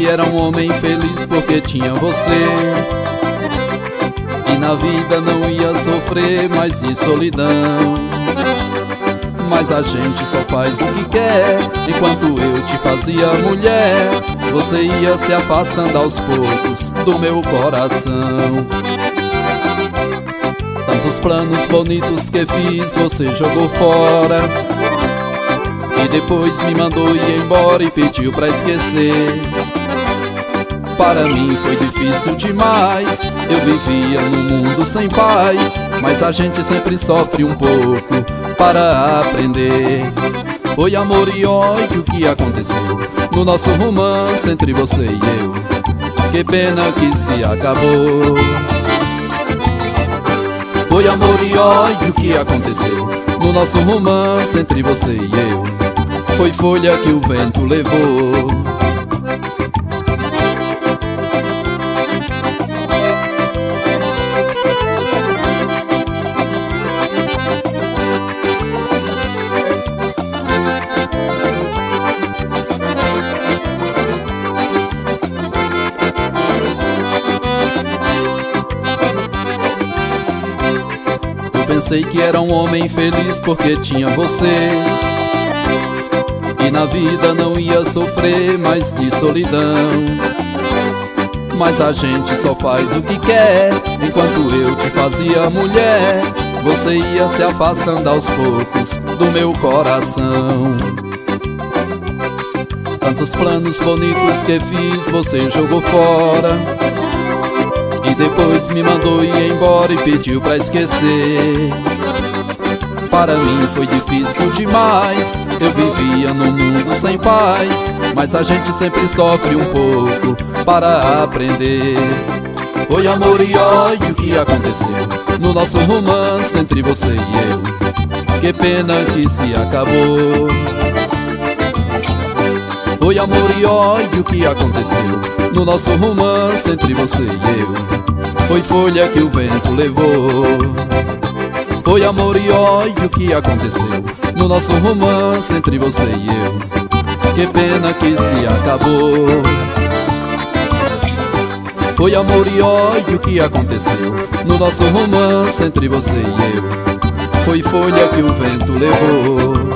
que era um homem feliz porque tinha você, e na vida não ia sofrer mais de solidão. Mas a gente só faz o que quer. Enquanto eu te fazia mulher, você ia se afastando aos poucos do meu coração. Tantos planos bonitos que fiz, você jogou fora, e depois me mandou ir embora e pediu pra esquecer. Para mim foi difícil demais, eu vivia num mundo sem paz, mas a gente sempre sofre um pouco para aprender. Foi amor e ódio que aconteceu no nosso romance entre você e eu. Que pena que se acabou. Foi amor e ódio que aconteceu no nosso romance entre você e eu. Foi folha que o vento levou. Pensei que era um homem feliz porque tinha você, e na vida não ia sofrer mais de solidão. Mas a gente só faz o que quer. Enquanto eu te fazia mulher, você ia se afastando aos poucos do meu coração. Tantos planos bonitos que fiz, você jogou fora, e depois me mandou ir embora e pediu pra esquecer. Para mim foi difícil demais, eu vivia num mundo sem paz, mas a gente sempre sofre um pouco para aprender. Foi amor e ódio que aconteceu no nosso romance entre você e eu. Que pena que se acabou. Foi amor e ódio que aconteceu no nosso romance entre você e eu. Foi folha que o vento levou. Foi amor e ódio que aconteceu no nosso romance entre você e eu. Que pena que se acabou. Foi amor e ódio que aconteceu no nosso romance entre você e eu. Foi folha que o vento levou.